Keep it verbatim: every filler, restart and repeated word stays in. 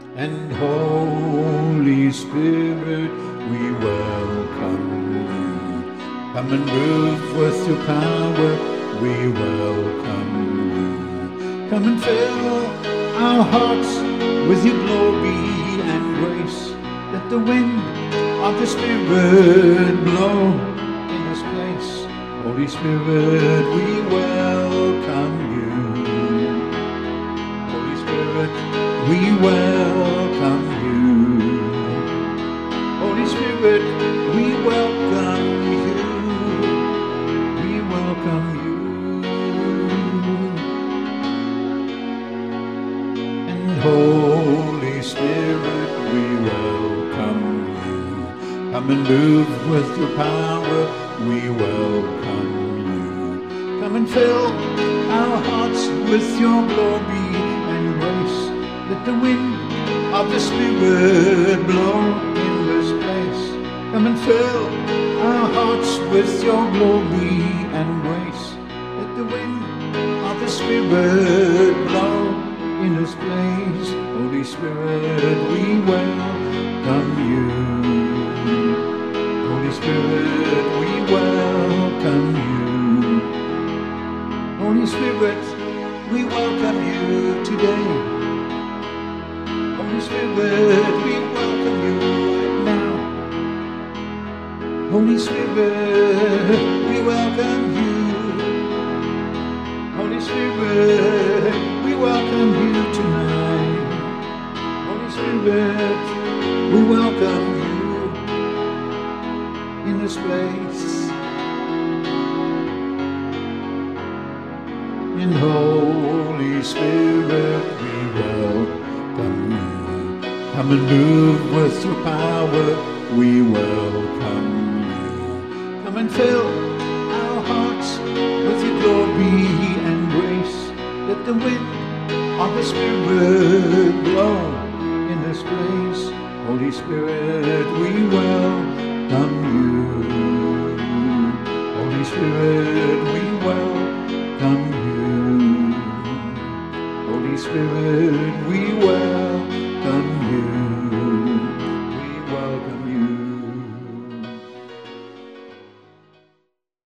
And Holy Spirit, we welcome you. Come and move with your power, we welcome you. Come and fill our hearts with your glory and grace. Let the wind of the Spirit blow in this place. Holy Spirit, we welcome you. Holy Spirit, we welcome you. Holy Spirit, we welcome you. We welcome you. And Holy Spirit, we welcome you. Come and move with your power, we welcome you. Come and fill our hearts with your glory and grace. Let the wind of the Spirit blow in this place. Come and fill our hearts with your glory and grace. Let the wind of the Spirit blow in this place. Holy Spirit, we welcome you. Holy Spirit, we welcome you. Holy Spirit, we welcome you today. Holy Spirit, we welcome you right now. Holy Spirit, we welcome you. Holy Spirit, we welcome you tonight. Holy Spirit, we welcome you in this place. In Holy Spirit, we welcome you. Come and move with your power, we welcome you. Come and fill our hearts with your glory and grace. Let the wind of the Spirit blow in this place. Holy Spirit, we welcome you. Holy Spirit, we welcome you. Holy Spirit, we welcome you.